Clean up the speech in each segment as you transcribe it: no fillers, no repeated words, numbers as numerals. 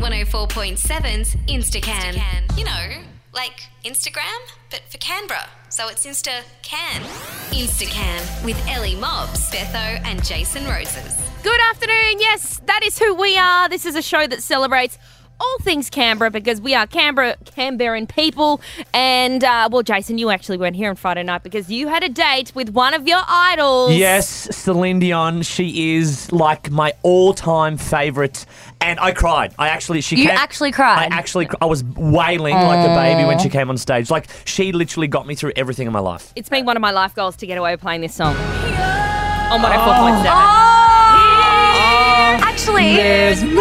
104.7's Instacan. You know, like Instagram, but for Canberra. So it's Insta-Can. Instacan with Ellie Mobbs, Betho and Jason Roses. Good afternoon. Yes, that is who we are. This is a show that celebrates all things Canberra because we are Canberran people. And, Jason, you actually weren't here on Friday night because you had a date with one of your idols. Yes, Celine Dion. She is like my all-time favourite. And I cried. I actually cried? I was wailing like a baby when she came on stage. Like, she literally got me through everything in my life. It's been one of my life goals to get away with playing this song on 104.7. Actually, There's nothing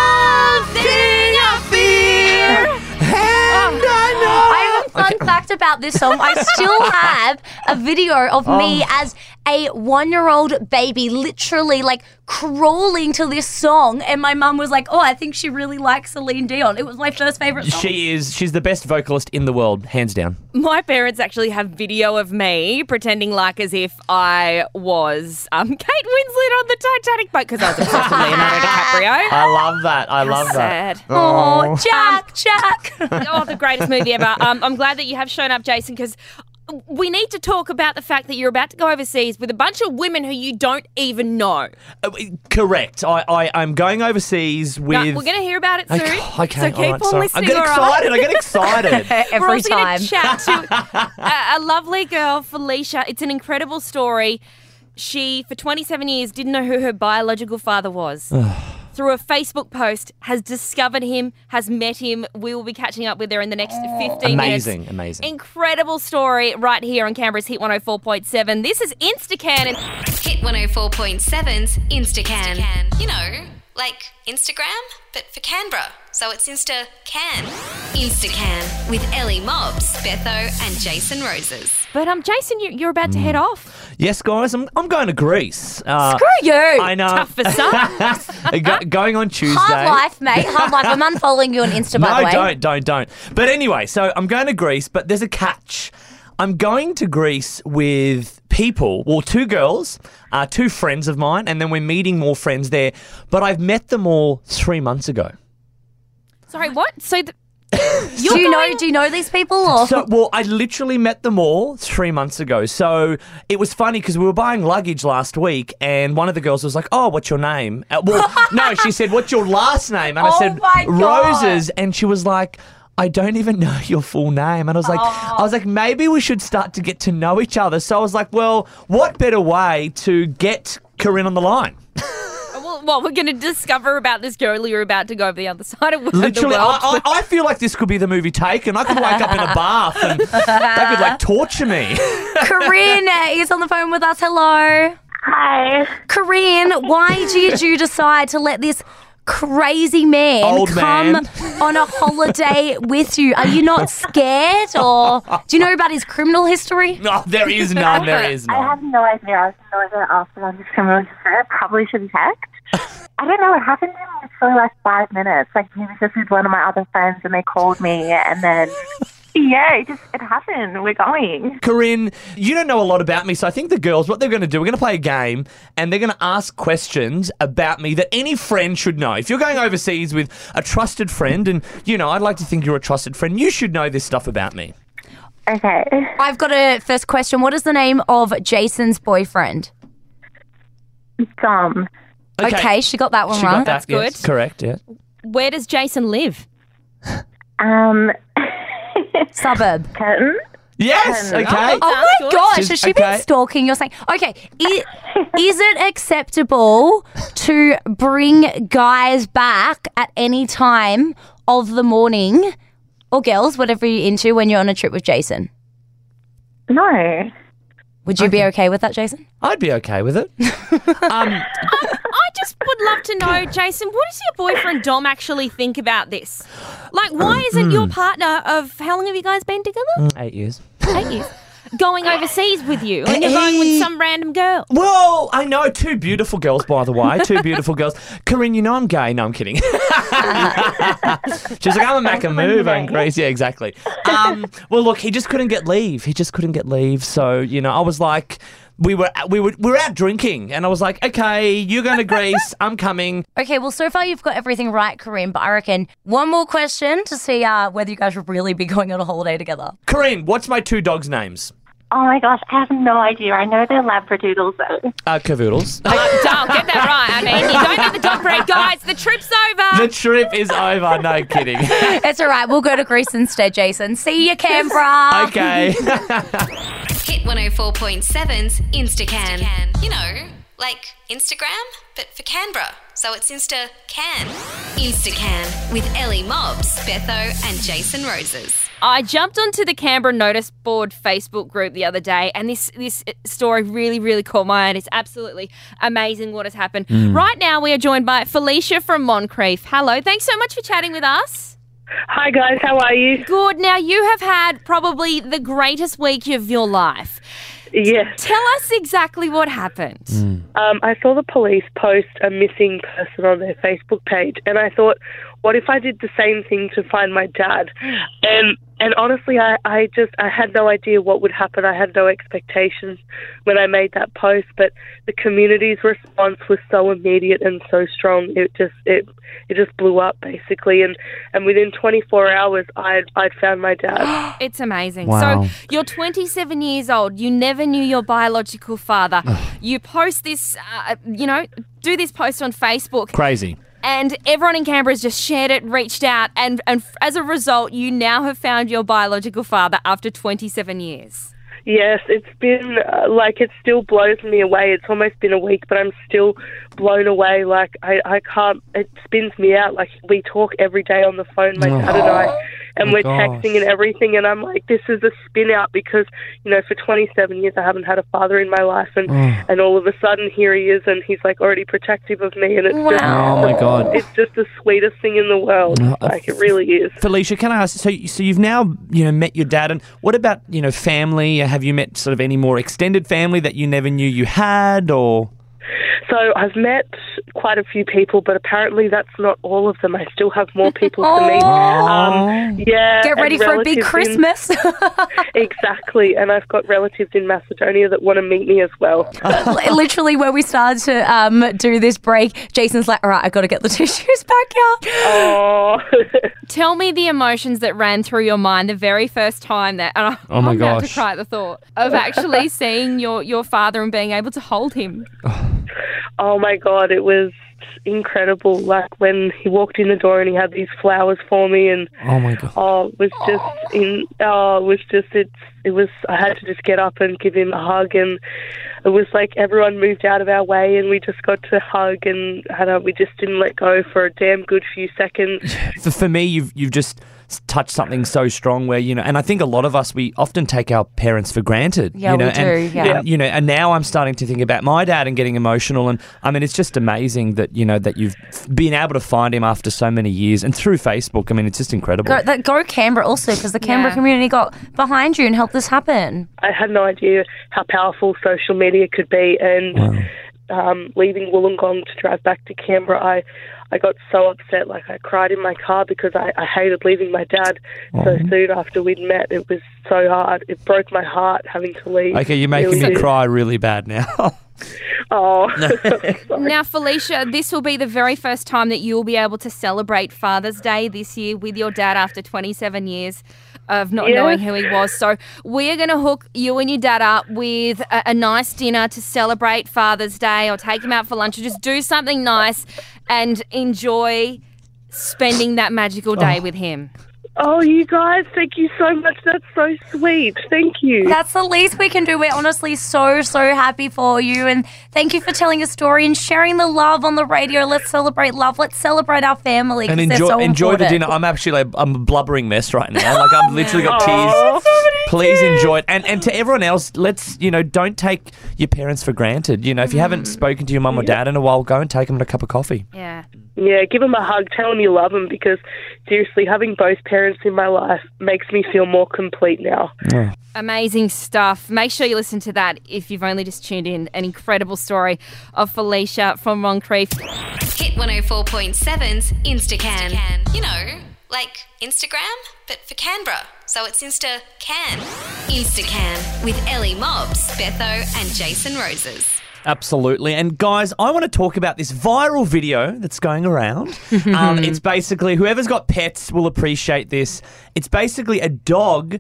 I fear, and I know. I have a fun fact about this song. I still have a video of me as a 1-year-old baby literally like crawling to this song, and my mum was like, I think she really likes Celine Dion. It was my first favourite song. She's the best vocalist in the world, hands down. My parents actually have video of me pretending like as if I was Kate Winslet on the Titanic boat because I was obsessed with Leonardo DiCaprio. I love that. I love that. Sad. Oh, Jack. The greatest movie ever. I'm glad that you have shown up, Jason, because we need to talk about the fact that you're about to go overseas with a bunch of women who you don't even know. Correct. I'm going overseas with... No, we're going to hear about it soon. Okay. So keep on listening. I get excited. Every We're also time. going to chat to a lovely girl, Felicia. It's an incredible story. She, for 27 years, didn't know who her biological father was. Through a Facebook post, has discovered him, has met him. We will be catching up with her in the next 15 minutes. Amazing. Incredible story right here on Canberra's Hit 104.7. This is Instacan. And Hit 104.7's Instacan. You know, like Instagram, but for Canberra. So it's Insta-Can. Instacan with Ellie Mobbs, Betho and Jason Roses. But Jason, you're about to head off. Yes, guys, I'm going to Greece. Screw you. I know. Tough for some. Going on Tuesday. Hard life, mate. Hard life. I'm unfollowing you on Insta, by the way. No, don't. But anyway, so I'm going to Greece, but there's a catch. I'm going to Greece with people, well, 2 girls, 2 friends of mine, and then we're meeting more friends there. But I've met them all 3 months ago. Sorry, what? So Do you know these people? Or? I literally met them all 3 months ago. So it was funny because we were buying luggage last week and one of the girls was like, what's your name? No, she said, what's your last name? And I said, my God. Roses. And she was like, I don't even know your full name. And I was like, maybe we should start to get to know each other. So I was like, well, what better way to get Corinne on the line? Well, we're going to discover about this girl you're about to go over the other side of Literally, the world. I feel like this could be the movie Taken. I could wake up in a bath and they could like torture me. Corinne is on the phone with us. Hello. Hi. Corinne, why did you decide to let this crazy man come on a holiday with you? Are you not scared, or do you know about his criminal history? No, there is none. There is none. I have no idea. I was no idea after on this criminal history. I probably should have checked. I don't know. It happened in literally like 5 minutes. Like he was just with one of my other friends and they called me and then... Yeah, it happened. We're going. Corinne, you don't know a lot about me, so I think the girls, what they're going to do, we're going to play a game and they're going to ask questions about me that any friend should know. If you're going overseas with a trusted friend, and, you know, I'd like to think you're a trusted friend, you should know this stuff about me. Okay. I've got a first question. What is the name of Jason's boyfriend? Dom. Okay, she got that one She right. got that, That's good. yes, correct, yeah. Where does Jason live? Suburb. Curtin. Yes, okay. Oh my Sounds good. gosh, has she been stalking? You're saying, okay, is it acceptable to bring guys back at any time of the morning, or girls, whatever you're into, when you're on a trip with Jason? No. Would you be okay with that, Jason? I'd be okay with it. I just would love to know, Jason, what does your boyfriend Dom actually think about this? Like, why isn't your partner of, how long have you guys been together? 8 years. 8 years. Going overseas with you and you're going with some random girl. Well, I know 2 beautiful girls, by the way. 2 beautiful girls. Corinne, you know I'm gay. No, I'm kidding. She's like, I'm a Macca move in Greece. Yeah, exactly. Well, look, he just couldn't get leave. So, you know, I was like, we were out drinking, and I was like, okay, you're going to Greece, I'm coming. Okay, well, so far you've got everything right, Corinne, but I reckon one more question to see whether you guys should really be going on a holiday together. Corinne, what's my 2 dogs' names? Oh my gosh, I have no idea. I know they're Labradoodles though. Cavoodles. Don't get that right. I mean, you don't need the dog breed, guys. The trip's over. The trip is over. No kidding. It's all right. We'll go to Greece instead, Jason. See you, Canberra. Okay. Hit 104.7's Instacan. You know, like Instagram, but for Canberra. So it's Insta-Can. Instacan with Ellie Mobbs, Betho and Jason Roses. I jumped onto the Canberra Notice Board Facebook group the other day, and this story really, really caught my eye. It's absolutely amazing what has happened. Right now, we are joined by Felicia from Moncrief. Hello. Thanks so much for chatting with us. Hi guys, how are you? Good. Now, you have had probably the greatest week of your life. Yes. Tell us exactly what happened. I saw the police post a missing person on their Facebook page, and I thought, what if I did the same thing to find my dad? And honestly, I had no idea what would happen. I had no expectations when I made that post, but the community's response was so immediate and so strong. It just blew up basically, and within 24 hours, I'd found my dad. It's amazing. Wow. So you're 27 years old. You never knew your biological father. You post this, do this post on Facebook. Crazy. And everyone in Canberra has just shared it, reached out, and as a result, you now have found your biological father after 27 years. Yes, it's been it still blows me away. It's almost been a week, but I'm still blown away. Like I can't. It spins me out. Like we talk every day on the phone, my dad and I, and we're texting and everything. And I'm like, this is a spin out because for 27 years I haven't had a father in my life, and all of a sudden here he is, and he's like already protective of me, and it's just Oh my God. it's just the sweetest thing in the world. Like it really is. Felicia, can I ask, so you've now, met your dad, and what about, family? Have you met sort of any more extended family that you never knew you had, or? So I've met quite a few people, but apparently that's not all of them. I still have more people to meet. Get ready for a big Christmas. Exactly. And I've got relatives in Macedonia that want to meet me as well. Literally where we started to do this break, Jason's like, all right, I got to get the tissues back out. Oh. Tell me the emotions that ran through your mind the very first time that, and Oh my I'm about to gosh. cry at the thought of actually seeing your father and being able to hold him. Oh my God, it was incredible. Like when he walked in the door and he had these flowers for me, and Oh my God. I had to just get up and give him a hug, and it was like everyone moved out of our way and we just got to hug, and we just didn't let go for a damn good few seconds. For me, you've just touched something so strong where, and I think a lot of us, we often take our parents for granted. Yeah, we do, yeah. And, and now I'm starting to think about my dad and getting emotional, and I mean, it's just amazing that, that you've been able to find him after so many years and through Facebook. I mean, it's just incredible. Go Canberra also, because the Canberra community got behind you and helped this happen. I had no idea how powerful social media could be, and leaving Wollongong to drive back to Canberra, I got so upset, like I cried in my car because I hated leaving my dad so soon after we'd met. It was so hard. It broke my heart having to leave. Okay, you're making me cry really bad now. Oh. Now, Felicia, this will be the very first time that you'll be able to celebrate Father's Day this year with your dad after 27 years of not knowing who he was. So we are going to hook you and your dad up with a nice dinner to celebrate Father's Day, or take him out for lunch, or just do something nice and enjoy spending that magical day with him. Oh, you guys, thank you so much. That's so sweet. Thank you. That's the least we can do. We're honestly so happy for you. And thank you for telling a story and sharing the love on the radio. Let's celebrate love. Let's celebrate our family. And enjoy the dinner. I'm a blubbering mess right now. Like I've literally got tears. Please enjoy it. And to everyone else, let's, don't take your parents for granted. If you haven't spoken to your mum or dad in a while, go and take them a cup of coffee. Yeah. Yeah, give them a hug, tell them you love them, because seriously, having both parents in my life makes me feel more complete now. Yeah. Amazing stuff. Make sure you listen to that if you've only just tuned in. An incredible story of Felicia from Moncrief. Hit 104.7's Instacan. You know, like Instagram, but for Canberra. So it's Insta-Can. Instacan with Ellie Mobbs, Betho and Jason Roses. Absolutely. And guys, I want to talk about this viral video that's going around. It's basically, whoever's got pets will appreciate this. It's basically a dog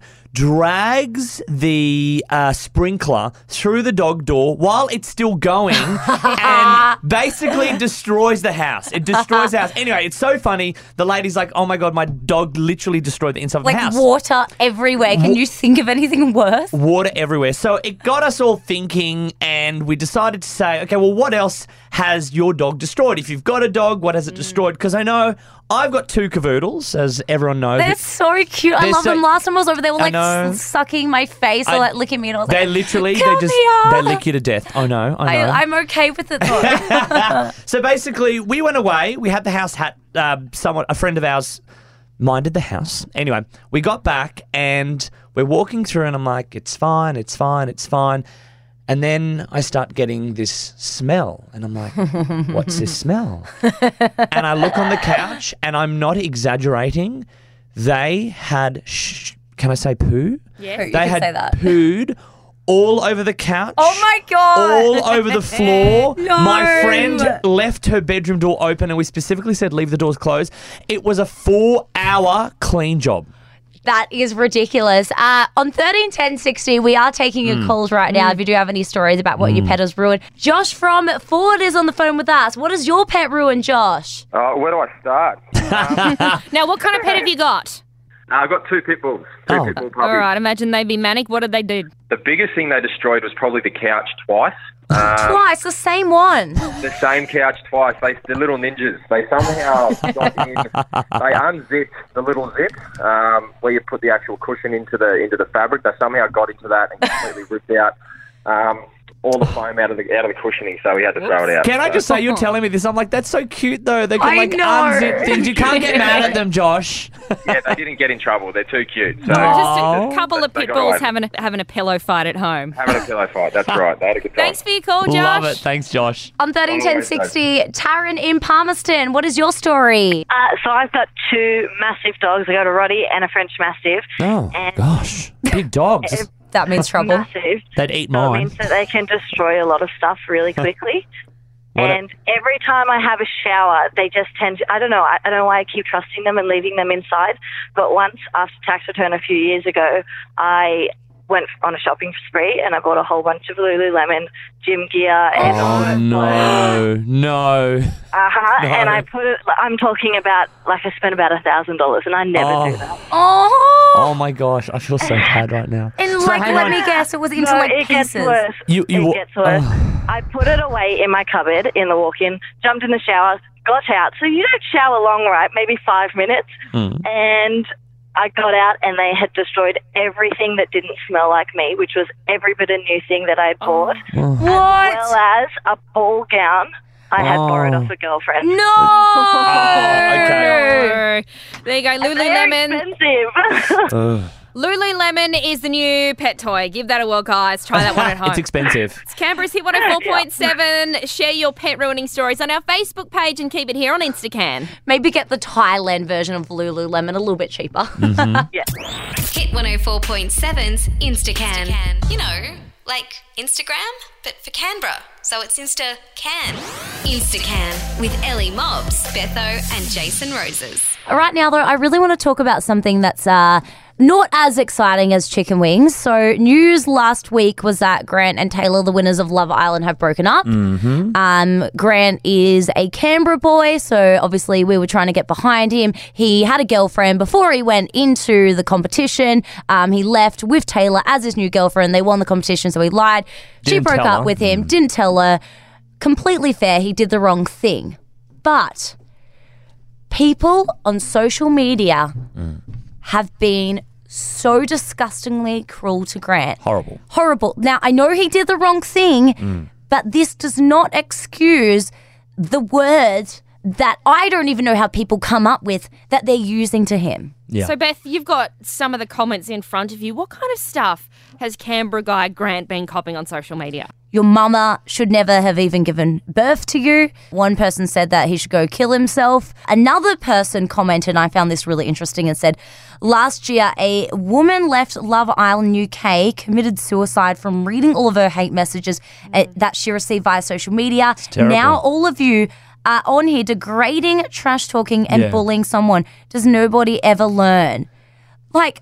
drags the sprinkler through the dog door while it's still going and basically destroys the house. It destroys the house. Anyway, it's so funny. The lady's like, oh my God, my dog literally destroyed the inside of the house. Like water everywhere. Can you think of anything worse? Water everywhere. So it got us all thinking, and we decided to say, okay, well, what else has your dog destroyed? If you've got a dog, what has it destroyed? Because I know I've got 2 cavoodles, as everyone knows. They're so cute. I love them. Last time I was over, they were like know. Sucking my face or like licking me, and I was They like, literally, "Come here." they lick you to death. I know. I'm okay with it though. So basically, we went away. We had the house a friend of ours minded the house. Anyway, we got back and we're walking through, and I'm like, it's fine, it's fine, it's fine. And then I start getting this smell, and I'm like, what's this smell? And I look on the couch, and I'm not exaggerating. They had, can I say poo? Yeah. You They can had say that. pooed all over the couch. Oh my God. All over the floor. No. My friend left her bedroom door open, and we specifically said leave the doors closed. It was a 4-hour clean job. That is ridiculous. On 131060, we are taking your calls right now if you do have any stories about what your pet has ruined. Josh from Ford is on the phone with us. What has your pet ruined, Josh? Where do I start? Now, what kind of pet have you got? I've got 2 pit bulls. 2 pit bull puppies. All right, imagine they'd be manic. What did they do? The biggest thing they destroyed was probably the couch twice. Twice, the same one. The same couch twice. They're little ninjas. They somehow got in. They unzipped the little zip where you put the actual cushion into the fabric. They somehow got into that and completely ripped out all the foam out of the cushioning. So we had to throw it out. Can I just say, you're telling me this? I'm like, that's so cute though. They can I like know. unzip things. You can't get mad at them, Josh. Yeah, they didn't get in trouble. They're too cute. So Just a couple of They pit got bulls away. having a pillow fight at home. having a pillow fight. That's right. They had a good time. Thanks for your call, Josh. Love it. Thanks, Josh. On 131060, Taryn in Palmerston, what is your story? So I've got 2 massive dogs. I got a Rottie and a French Mastiff. Oh, And- gosh. Big dogs. That means trouble. Massive. They'd eat So it mine. means that they can destroy a lot of stuff really quickly. What a- And every time I have a shower, they just tend to, I don't know why I keep trusting them and leaving them inside. But once after tax return a few years ago, I went on a shopping spree and I bought a whole bunch of Lululemon gym gear and all Oh, that. no. And I put it, I'm talking about, like I spent about $1,000 and I never do that. Oh, Oh, my gosh. I feel so bad right now. and So like, hang let on. me guess, it was into No, like it pieces. gets worse. You- it gets worse. oh. I put it away in my cupboard in the walk-in, jumped in the shower, got out. So you don't shower long, right? Maybe 5 minutes. And I got out and they had destroyed everything that didn't smell like me, which was every bit of new thing that I had bought, as What? well as a ball gown I had borrowed Oh. off a girlfriend. No. okay. There you go, They're Lululemon. expensive. Lululemon is the new pet toy. Give that a whirl, guys. Try that one at home. It's expensive. It's Canberra's Hit 104.7. Share your pet ruining stories on our Facebook page and keep it here on Instacan. Maybe get the Thailand version of Lululemon a little bit cheaper. Hit 104.7's Instacan. You know, like Instagram, but for Canberra. So it's Insta Can. Instacan with Ellie Mobbs, Betho and Jason Roses. Right now, though, I really want to talk about something that's not as exciting as chicken wings. So news last week was that Grant and Taylor, the winners of Love Island, have broken up. Grant is a Canberra boy, so obviously we were trying to get behind him. He had a girlfriend before he went into the competition. He left with Taylor as his new girlfriend. They won the competition, so he lied. She Didn't broke tell up her. with him, didn't tell her. Completely fair. He did the wrong thing. But people on social media have been so disgustingly cruel to Grant. Horrible. Now, I know he did the wrong thing, but this does not excuse the words that I don't even know how people come up with that they're using to him. Yeah. So, Beth, you've got some of the comments in front of you. What kind of stuff has Canberra guy Grant been copying on social media? Your mama should never have even given birth to you. One person said that he should go kill himself. Another person commented, and I found this really interesting, and said, last year, a woman left Love Island UK, committed suicide from reading all of her hate messages that she received via social media. terrible. Now all of you are on here degrading, trash talking, and Yeah. bullying someone. Does nobody ever learn? Like,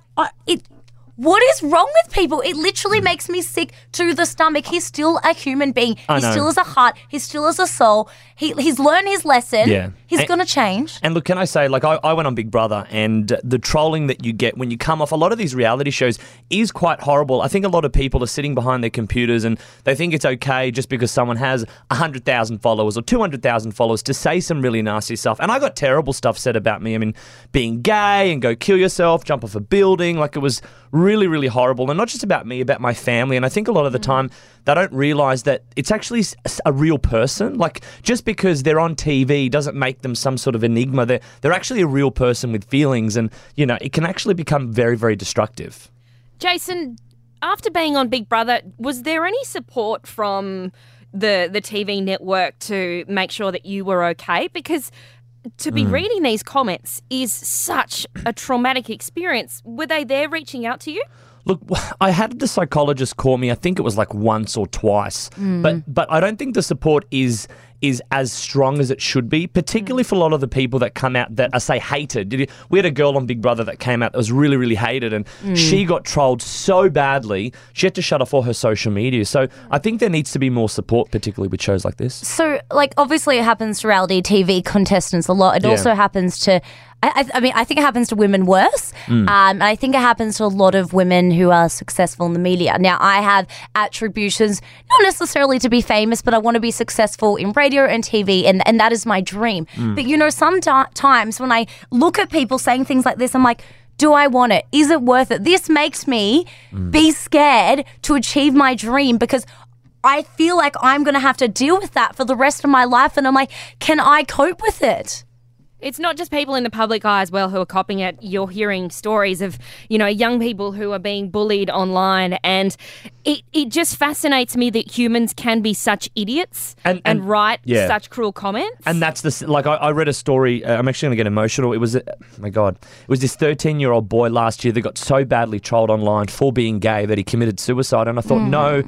what is wrong with people? It literally makes me sick to the stomach. He's still a human being. I He know. still has a heart. He still has a soul. He's learned his lesson. Yeah. He's And- going to change. And look, can I say, like, I went on Big Brother, and the trolling that you get when you come off a lot of these reality shows is quite horrible. I think a lot of people are sitting behind their computers and they think it's okay just because someone has 100,000 followers or 200,000 followers to say some really nasty stuff. And I got terrible stuff said about me. I mean, being gay and go kill yourself, jump off a building. Like, it was really, really horrible. And not just about me, about my family. And I think a lot of the time they don't realise that it's actually a real person. Like, just because they're on TV doesn't make them some sort of enigma. They're actually a real person with feelings, and, you know, it can actually become very, very destructive. Jason, after being on Big Brother, was there any support from the TV network to make sure that you were okay? Because to be reading these comments is such a traumatic experience. Were they there reaching out to you? Look, I had the psychologist call me, I think it was like once or twice, but I don't think the support is as strong as it should be, particularly for a lot of the people that come out that are, say, hated. We had a girl on Big Brother that came out that was really, really hated, and she got trolled so badly, she had to shut off all her social media. So I think there needs to be more support, particularly with shows like this. So, like, obviously it happens to reality TV contestants a lot. It also happens to, I mean, I think it happens to women worse. And I think it happens to a lot of women who are successful in the media. Now, I have attributions, not necessarily to be famous, but I want to be successful in radio and TV, and that is my dream. But, you know, sometimes when I look at people saying things like this, I'm like, do I want it? Is it worth it? This makes me be scared to achieve my dream, because I feel like I'm going to have to deal with that for the rest of my life. And I'm like, can I cope with it? It's not just people in the public eye as well who are copying it. You're hearing stories of, you know, young people who are being bullied online, and it just fascinates me that humans can be such idiots and write such cruel comments. And that's like, I read a story, I'm actually going to get emotional. It was, my God, it was this 13-year-old boy last year that got so badly trolled online for being gay that he committed suicide. And I thought,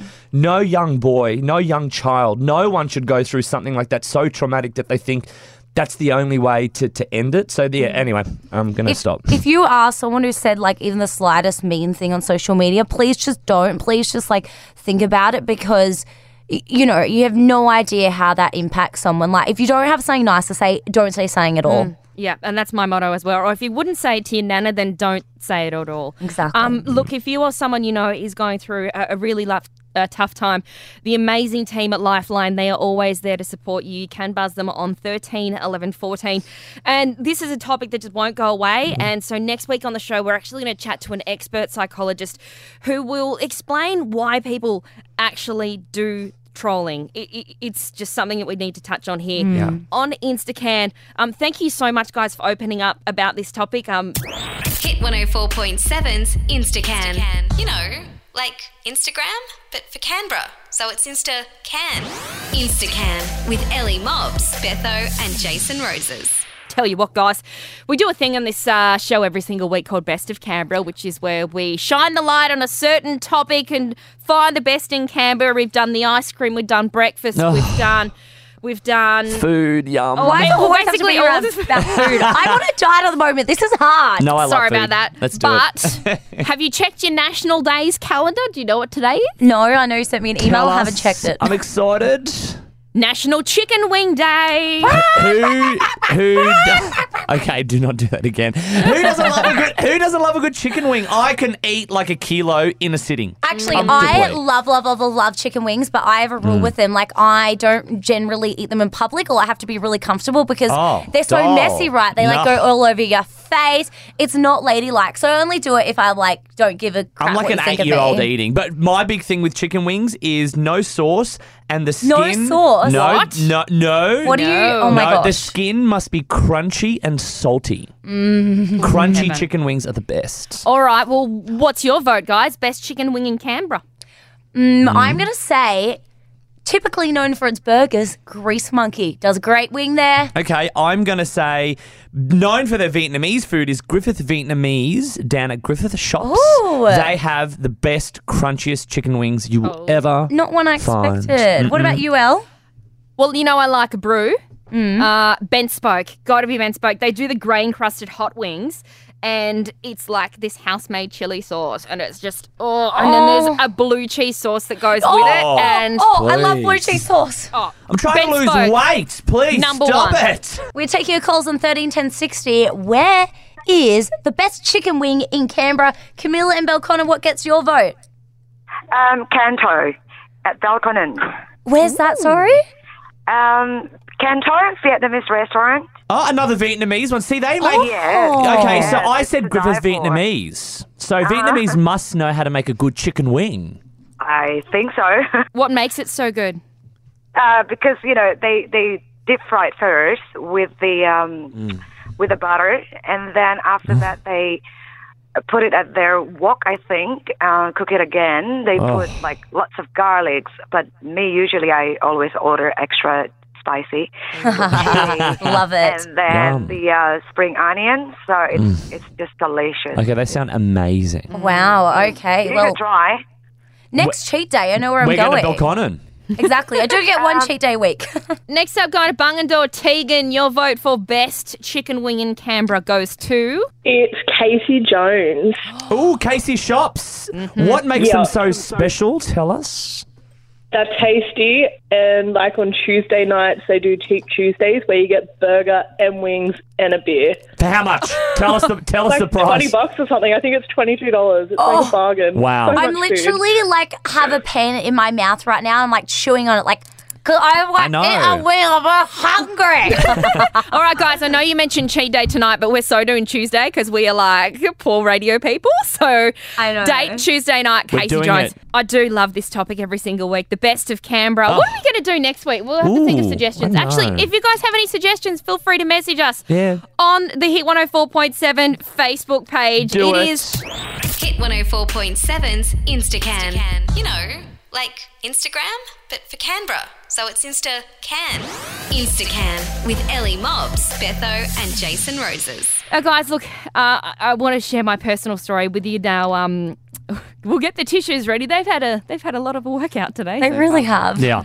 no young boy, no young child, no one should go through something like that so traumatic that they think that's the only way to end it. So, yeah, anyway, I'm going to stop. If you are someone who said, like, even the slightest mean thing on social media, please just don't. Please just, like, think about it, because, you know, you have no idea how that impacts someone. Like, if you don't have something nice to say, don't say something at all. Yeah, and that's my motto as well. Or if you wouldn't say it to your nana, then don't say it at all. Exactly. Look, if you or someone you know is going through a really tough time, the amazing team at Lifeline, they are always there to support you. You can buzz them on 13 11 14. And this is a topic that just won't go away. And so next week on the show, we're actually going to chat to an expert psychologist who will explain why people actually do trolling. It's just something that we need to touch on here on Instacan. Thank you so much, guys, for opening up about this topic. Hit 104.7's Instacan. You know, like Instagram, but for Canberra. So it's Insta-Can. Instacan with Ellie Mobbs, Betho and Jason Roses. Tell you what, guys, we do a thing on this show every single week called Best of Canberra, which is where we shine the light on a certain topic and find the best in Canberra. We've done the ice cream, we've done breakfast, we've done Food, yum. Oh, I always have to basically be all around of about food. I want to diet at the moment. This is hard. No, I love Sorry food. about that. Let's do but have you checked your National Days calendar? Do you know what today is? No, I know you sent me an email. Tell I haven't us. checked it. I'm excited. National Chicken Wing Day. Okay, do not do that again. Who doesn't love a good chicken wing? I can eat like a kilo in a sitting. Actually, Comfortably. I love chicken wings, but I have a rule with them. Like, I don't generally eat them in public, or I have to be really comfortable because they're so messy, right? They like go all over your face. It's not ladylike. So I only do it if I don't give a crap I'm like what an you think of 8-year-old me. eating. But my big thing with chicken wings is no sauce and the skin. No sauce? No, What? no. What do you? Oh my no, gosh. the skin must be crunchy and salty. Crunchy chicken wings are the best. All right, well, what's your vote, guys? Best chicken wing in Canberra. I'm going to say, typically known for its burgers, Grease Monkey does a great wing there. Okay, I'm going to say known for their Vietnamese food is Griffith Vietnamese down at Griffith Shops. Ooh. They have the best, crunchiest chicken wings you will ever Not one I find. expected. What about you, Elle? Well, you know I like a brew. Ben Spoke. Got to be Ben Spoke. They do the grain-crusted hot wings. And it's like this house-made chili sauce, and it's just and then there's a blue cheese sauce that goes with it, and I love blue please. cheese sauce. I'm trying Ben to lose Spoke. weight. Please Number stop one. it. We're taking your calls on 13 10 60. Where is the best chicken wing in Canberra? Camilla and Belconnen, what gets your vote? Canto at Belconnen. Where's that, sorry? Canto, Vietnamese restaurant. Oh, another Vietnamese one. See, they make... Yeah. Okay, so Yeah, I it's said to Griffith's die for. Vietnamese. So Vietnamese must know how to make a good chicken wing. I think so. what makes it so good? Because, they deep fry it first with the butter, and then after that they put it at their wok, I think, cook it again. They put lots of garlics, but usually I always order extra spicy. Love it. And then Yum. the spring onion, so it's just delicious. Okay, they sound amazing. Wow, okay. You Well, should try. next cheat day, I know where I'm We're going. going to Belconnen. Exactly. I do get one cheat day a week. Next up, going to Bungendore, Tegan, your vote for best chicken wing in Canberra goes to... It's Casey Jones. Ooh, Casey Shops. What makes them so special? Tell us. They're tasty, and on Tuesday nights they do Cheap Tuesdays where you get burger and wings and a beer. For how much? Tell us the price. $20 or something. I think it's $22. It's like a bargain. Wow. So I'm much food. literally have a pain in my mouth right now. I'm chewing on it because I want know. to eat a wing. I'm hungry. All right, guys, I know you mentioned cheat day tonight, but we're so doing Tuesday because we are poor radio people. So I know. date Tuesday night, We're Casey doing Jones. it. I do love this topic every single week. The best of Canberra. What are we going to do next week? We'll have to think of Ooh, suggestions. I know. Actually, if you guys have any suggestions, feel free to message us Yeah. on the Hit 104.7 Facebook page. Do it. is Hit 104.7's Instacan. You know, like Instagram, but for Canberra. So it's Insta Can. Instacan with Ellie Mobbs, Betho, and Jason Roses. guys, look, I want to share my personal story with you now. We'll get the tissues ready. They've had a lot of a workout today. They so really have. Yeah.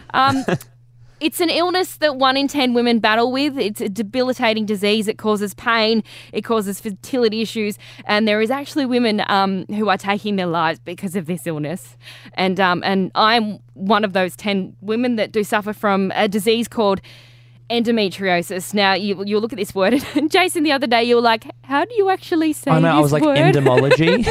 It's an illness that 1 in 10 women battle with. It's a debilitating disease. It causes pain. It causes fertility issues. And there is actually women who are taking their lives because of this illness. And I'm one of those 10 women that do suffer from a disease called endometriosis. Now, you look at this word, and Jason, the other day, you were like, how do you actually say I know, this I was like, word? endemology.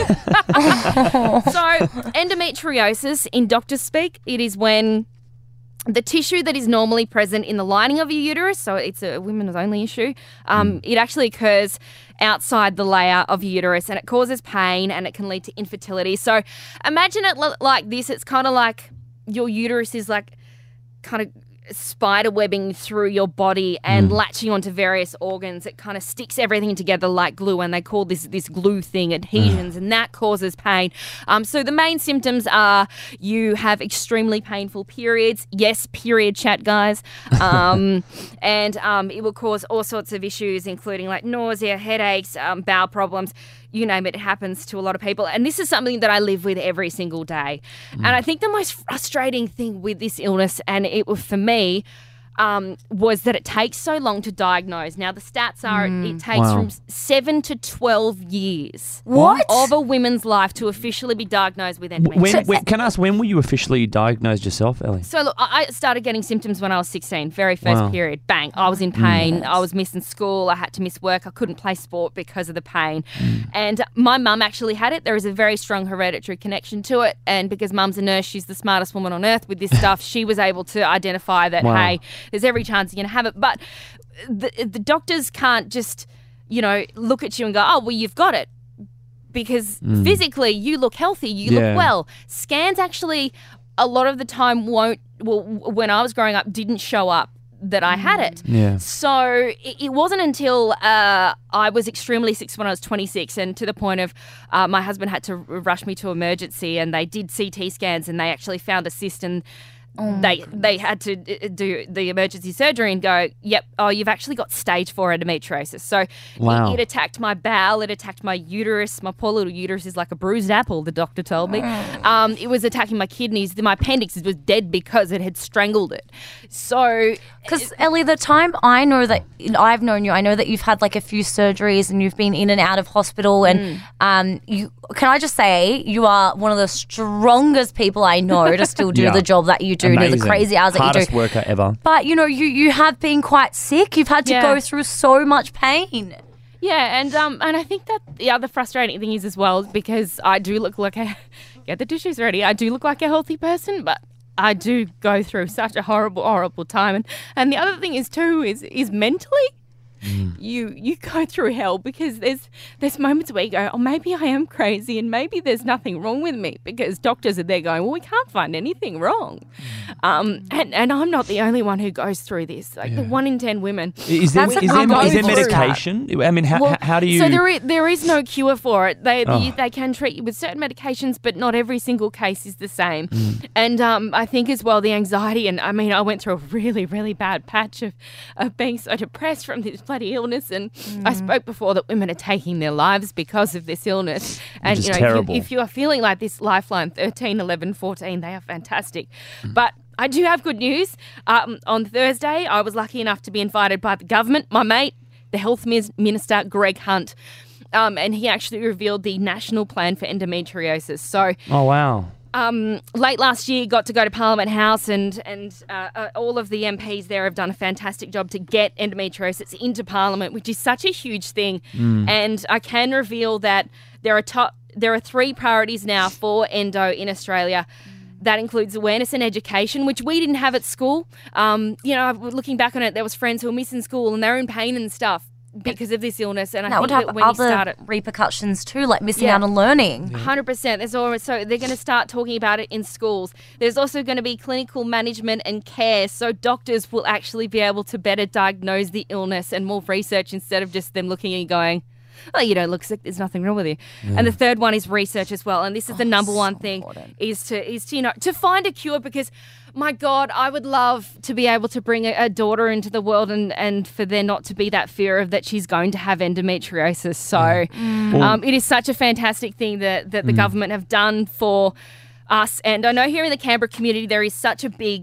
So, endometriosis, in doctor speak, it is when the tissue that is normally present in the lining of your uterus, so it's a women's only issue, it actually occurs outside the layer of your uterus, and it causes pain and it can lead to infertility. So imagine it like this. It's kind of like your uterus is kind of spider webbing through your body and latching onto various organs. It kind of sticks everything together like glue, and they call this glue thing adhesions, and that causes pain. So the main symptoms are you have extremely painful periods. Yes, period chat, guys. And it will cause all sorts of issues, including nausea, headaches, bowel problems. You name it, it happens to a lot of people. And this is something that I live with every single day. And I think the most frustrating thing with this illness, and it was for me, was that it takes so long to diagnose. Now, the stats are it takes from 7 to 12 years of a woman's life to officially be diagnosed with endometriosis. Can I ask, when were you officially diagnosed yourself, Ellie? So, look, I started getting symptoms when I was 16, very first period. Bang, I was in pain. I was missing school. I had to miss work. I couldn't play sport because of the pain. And my mum actually had it. There is a very strong hereditary connection to it. And because mum's a nurse, she's the smartest woman on earth with this stuff, she was able to identify that, hey, there's every chance you're going to have it. But the doctors can't just, look at you and go, oh, well, you've got it. Because physically you look healthy, you look well. Scans actually a lot of the time when I was growing up, didn't show up that I had it. Yeah. So it wasn't until I was extremely sick when I was 26, and to the point of my husband had to rush me to emergency, and they did CT scans and they actually found a cyst, and they had to do the emergency surgery and go, yep, you've actually got stage 4 endometriosis. So Wow. it attacked my bowel, it attacked my uterus. My poor little uterus is like a bruised apple, the doctor told me. It was attacking my kidneys. My appendix was dead because it had strangled it. So... Because, Ellie, the time I know that I've known you, I know that you've had like a few surgeries and you've been in and out of hospital. And can I just say, you are one of the strongest people I know to still do the job that you do, Amazing. the crazy hours that Hardest you do. worker ever. But, you have been quite sick. You've had to go through so much pain. Yeah, and I think that the other frustrating thing is as well, because I do look like get the tissues ready. I do look like a healthy person, but I do go through such a horrible, horrible time. And the other thing is too is mentally, you go through hell, because there's moments where you go, oh, maybe I am crazy and maybe there's nothing wrong with me, because doctors are there going, well, we can't find anything wrong. And I'm not the only one who goes through this. Like the 1 in 10 women. Is there medication? I mean, how do you... So there is no cure for it. They can treat you with certain medications, but not every single case is the same. And I think as well the anxiety, and I mean I went through a really, really bad patch of being so depressed from this bloody illness, and I spoke before that women are taking their lives because of this illness. And Which is terrible. If you are feeling like this, Lifeline 13, 11, 14, they are fantastic. But I do have good news. On Thursday, I was lucky enough to be invited by the government, my mate, the Health Minister, Greg Hunt, and he actually revealed the National Plan for Endometriosis. So, Oh, wow. late last year, got to go to Parliament House, and all of the MPs there have done a fantastic job to get endometriosis into Parliament, which is such a huge thing. And I can reveal that there are 3 priorities now for endo in Australia. That includes awareness and education, which we didn't have at school. Looking back on it, there was friends who were missing school and they were in pain and stuff because of this illness. And I think that when you start it, repercussions too, like missing out on learning. 100%. So they're going to start talking about it in schools. There's also going to be clinical management and care, so doctors will actually be able to better diagnose the illness and more research, instead of just them looking and going, oh, you don't look sick, there's nothing wrong with you. And the third one is research as well. And this is the number one thing is to find a cure, because my God, I would love to be able to bring a daughter into the world and for there not to be that fear of that she's going to have endometriosis. So it is such a fantastic thing that the government have done for us. And I know here in the Canberra community there is such a big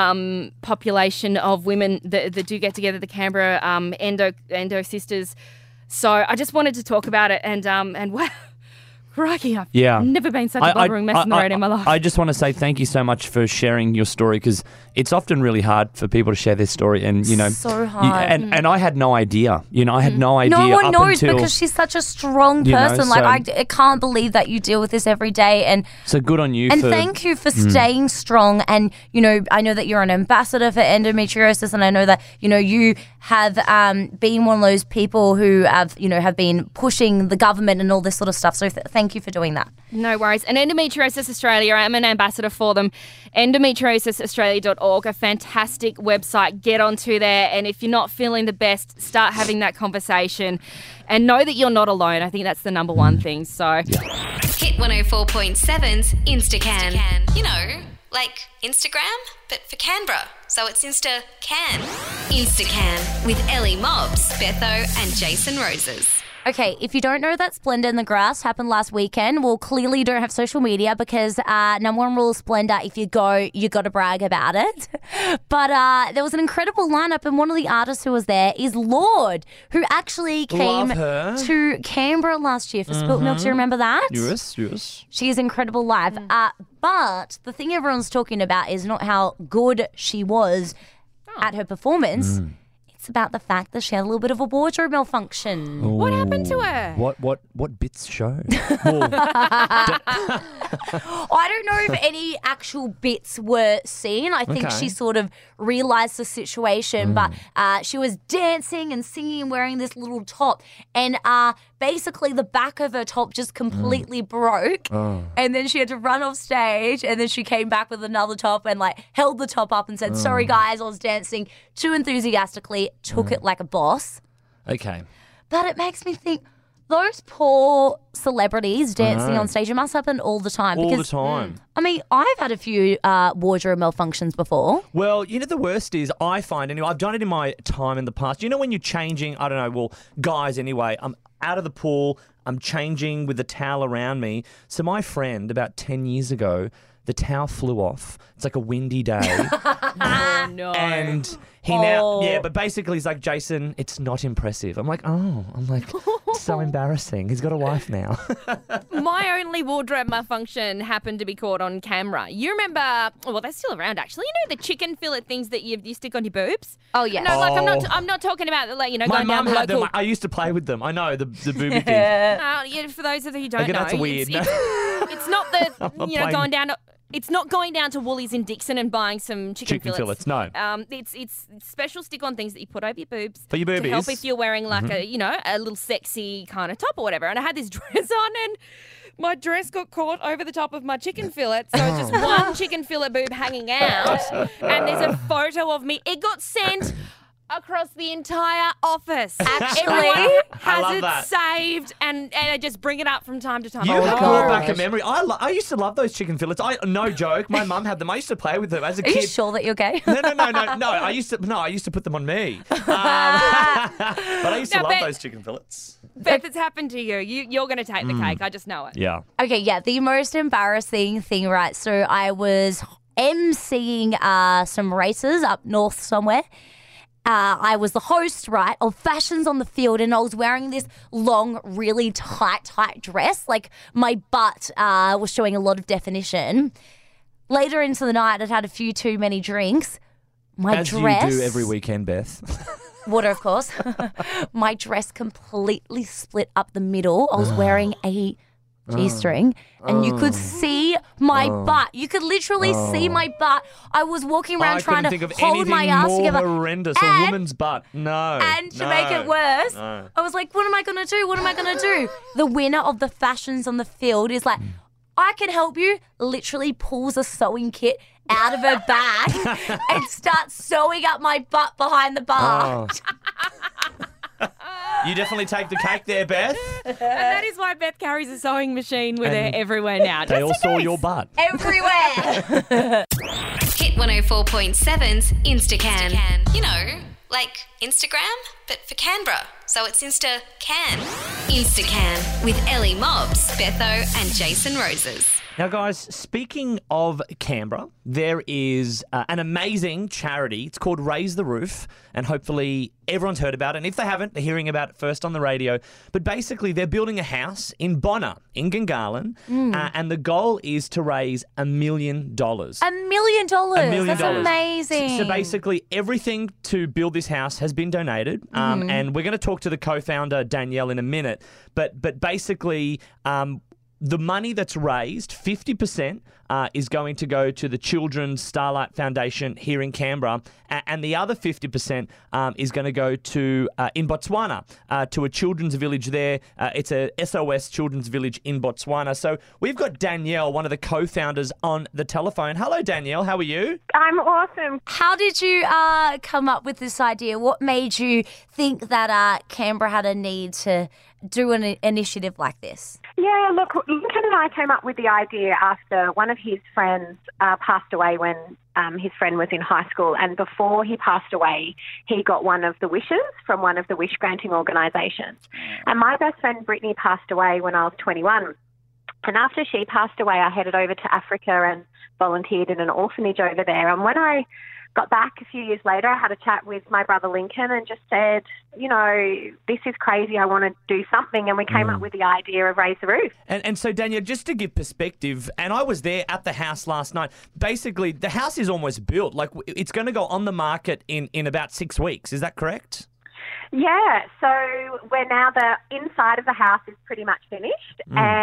population of women that do get together, the Canberra endo sisters. So I just wanted to talk about it, and wow, crikey, I've never been such a blubbering mess in the road in my life. I just want to say thank you so much for sharing your story, because it's often really hard for people to share their story, and so hard. And I had no idea. I had no idea. No one knows until, because she's such a strong person. I can't believe that you deal with this every day. And so good on you. And thank you for staying strong. And I know that you're an ambassador for endometriosis, and I know that you have been one of those people who have been pushing the government and all this sort of stuff. So thank you for doing that. No worries. And Endometriosis Australia, I'm an ambassador for them. Endometriosisaustralia.org, a fantastic website. Get onto there, and if you're not feeling the best, start having that conversation and know that you're not alone. I think that's the number one thing. So Hit 104.7's Instacan. You know, like Instagram, but for Canberra. So it's Insta-Can. Instacan with Ellie Mobbs, Betho and Jason Roses. Okay, if you don't know that Splendor in the Grass happened last weekend, well, clearly you don't have social media, because number one rule of Splendor, if you go, you got to brag about it. But there was an incredible lineup, and one of the artists who was there is Lorde, who actually came to Canberra last year for Spilt Milk. Do you remember that? Yes. She is incredible live. But the thing everyone's talking about is not how good she was at her performance. It's bits about the fact that she had a little bit of a wardrobe malfunction. What happened to her? What bits show? I don't know if any actual bits were seen. I think she sort of realised the situation, but she was dancing and singing and wearing this little top, and basically the back of her top just completely broke, and then she had to run off stage, and then she came back with another top and like held the top up and said, "Sorry guys, I was dancing too enthusiastically," took it like a boss. Okay. But it makes me think, those poor celebrities dancing on stage, it must happen all the time. All the time. I mean, I've had a few wardrobe malfunctions before. Well, you know, the worst is, I find, anyway, I've done it in my time in the past. You know, when you're changing, I don't know, well, guys anyway, I'm out of the pool, I'm changing with the towel around me. So my friend, about 10 years ago, the towel flew off. It's like a windy day. Oh, no. And he now, but basically he's like, "Jason, it's not impressive." I'm like, so embarrassing. He's got a wife now. My only wardrobe malfunction happened to be caught on camera. You remember, well, they're still around actually. You know the chicken fillet things that you stick on your boobs? Oh, yeah. No, like I'm not talking about like, you know, My going down mum the had local. them. I used to play with them. I know, the booby thing. Yeah, for those of you who don't Okay, know, that's weird. it's not the not you know playing. going down. It's not going down to Woolies in Dixon and buying some chicken fillets. No. It's special stick-on things that you put over your boobs For your to help boobies. if you're wearing like a little sexy kind of top or whatever. And I had this dress on, and my dress got caught over the top of my chicken fillet, so it's just one chicken fillet boob hanging out. And there's a photo of me. It got sent across the entire office. Actually, Everyone I has love it that. saved, and I just bring it up from time to time. You Oh, have God. brought back a memory. I used to love those chicken fillets. No joke. My mum had them. I used to play with them as a Are kid. you sure that you're gay? No. I used to put them on me. But I used to Now, love Bet- those chicken fillets. Beth, it's happened to you. You're going to take the cake. I just know it. Yeah. Okay, yeah, the most embarrassing thing, right? So I was emceeing some races up north somewhere. I was the host, right, of Fashions on the Field, and I was wearing this long, really tight dress. Like, my butt was showing a lot of definition. Later into the night, I'd had a few too many drinks. My As dress... you do every weekend, Beth. Water, of course. My dress completely split up the middle. I was wearing a G-string, and you could see my butt. You could literally see my butt. I was walking around I trying couldn't to think of hold anything my ass more together. horrendous. A And- woman's butt. No. And to no, make it worse, no. I was like, what am I going to do? What am I going to do? The winner of the Fashions on the Field is like, I can help you. Literally pulls a sewing kit out of her bag and starts sewing up my butt behind the bar. You definitely take the cake there, Beth. And that is why Beth carries a sewing machine with her And everywhere now. They Just all in saw case. your butt. Everywhere. Hit 104.7's Instacan. You know, like Instagram, but for Canberra. So it's Insta Can. Instacan with Ellie Mobbs, Betho, and Jason Roses. Now, guys, speaking of Canberra, there is an amazing charity. It's called Raise the Roof, and hopefully everyone's heard about it. And if they haven't, they're hearing about it first on the radio. But basically, they're building a house in Bonner, in Gungahlin, and the goal is to raise $1 million. $1 million. $1 million. That's amazing. So basically, everything to build this house has been donated, and we're going to talk to the co-founder Danielle in a minute. But basically, the money that's raised, 50%, is going to go to the Children's Starlight Foundation here in Canberra, and the other 50% is going to go to in Botswana to a children's village there. It's a SOS Children's Village in Botswana. So we've got Danielle, one of the co-founders, on the telephone. Hello, Danielle. How are you? I'm awesome. How did you come up with this idea? What made you think that Canberra had a need to do an initiative like this? Yeah, look, Lincoln and I came up with the idea after one of his friends passed away when his friend was in high school. And before he passed away, he got one of the wishes from one of the wish granting organisations. And my best friend Brittany passed away when I was 21. And after she passed away, I headed over to Africa and volunteered in an orphanage over there. And when I got back a few years later, I had a chat with my brother Lincoln and just said, you know, this is crazy. I want to do something. And we came up with the idea of Raise the Roof. And so, Danielle, just to give perspective, and I was there at the house last night. Basically, the house is almost built. Like, it's going to go on the market in about 6 weeks. Is that correct? Yeah, so we're now the inside of the house is pretty much finished,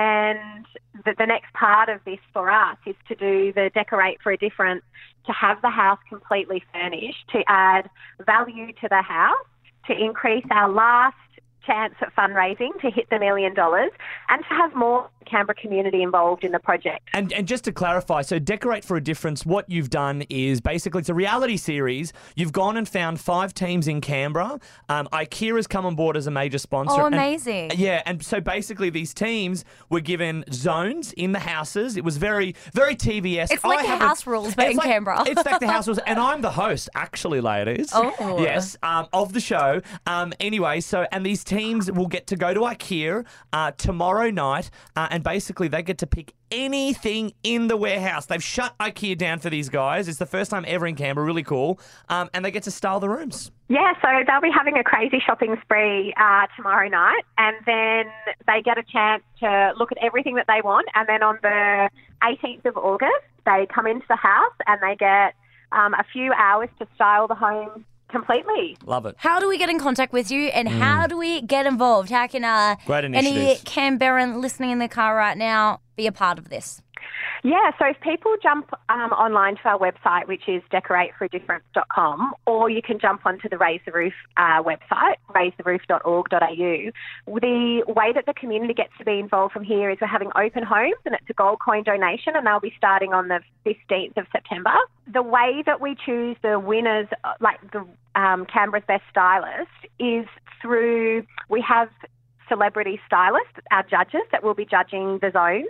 and the next part of this for us is to do the Decorate for a Difference, to have the house completely furnished, to add value to the house, to increase our last chance at fundraising to hit the $1 million, and to have more Canberra community involved in the project. And just to clarify, so Decorate for a Difference, what you've done is basically it's a reality series. You've gone and found 5 teams in Canberra. IKEA has come on board as a major sponsor. Oh, amazing. And so basically these teams were given zones in the houses. It was very, very TV-esque. It's like the house rules, but in Canberra. It's like the house rules. And I'm the host, actually, ladies. Oh. Yes, of the show. Anyway, and these teams will get to go to IKEA tomorrow night, and basically they get to pick anything in the warehouse. They've shut IKEA down for these guys. It's the first time ever in Canberra, really cool. And they get to style the rooms. Yeah, so they'll be having a crazy shopping spree tomorrow night, and then they get a chance to look at everything that they want, and then on the 18th of August, they come into the house and they get a few hours to style the home completely. Love it. How do we get in contact with you, and how do we get involved? How can Great any initiative. Canberran listening in the car right now be a part of this? Yeah, so if people jump online to our website, which is decorateforadifference.com, or you can jump onto the Raise the Roof website, raisetheroof.org.au. The way that the community gets to be involved from here is we're having open homes, and it's a gold coin donation, and they'll be starting on the 15th of September. The way that we choose the winners, like the Canberra's Best Stylist, is through, we have celebrity stylists, our judges, that will be judging the zone.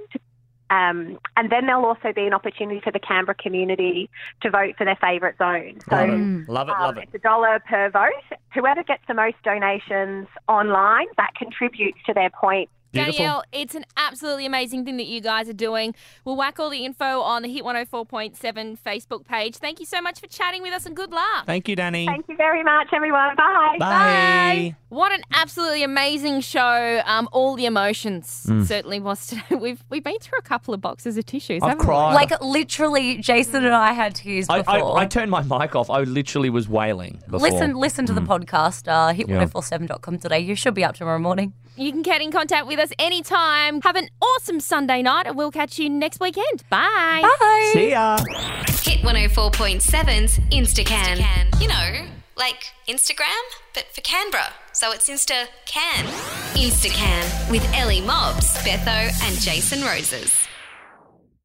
And then there'll also be an opportunity for the Canberra community to vote for their favourite zone. So Love it. It's $1 per vote. Whoever gets the most donations online, that contributes to their point. Beautiful. Danielle, it's an absolutely amazing thing that you guys are doing. We'll whack all the info on the Hit 104.7 Facebook page. Thank you so much for chatting with us, and good luck. Thank you, Danny. Thank you very much, everyone. Bye. Bye. What an absolutely amazing show. All the emotions certainly was today. We've been through a couple of boxes of tissues, I've haven't cried. we? Like, literally, Jason and I had tears before. I turned my mic off. I literally was wailing before. Listen to the podcast, hit1047.com today. You should be up tomorrow morning. You can get in contact with us anytime. Have an awesome Sunday night, and we'll catch you next weekend. Bye. Bye. See ya. Hit 104.7's Instacan. You know, like Instagram, but for Canberra. So it's Insta-Can. Instacan with Ellie Mobbs, Betho and Jason Roses.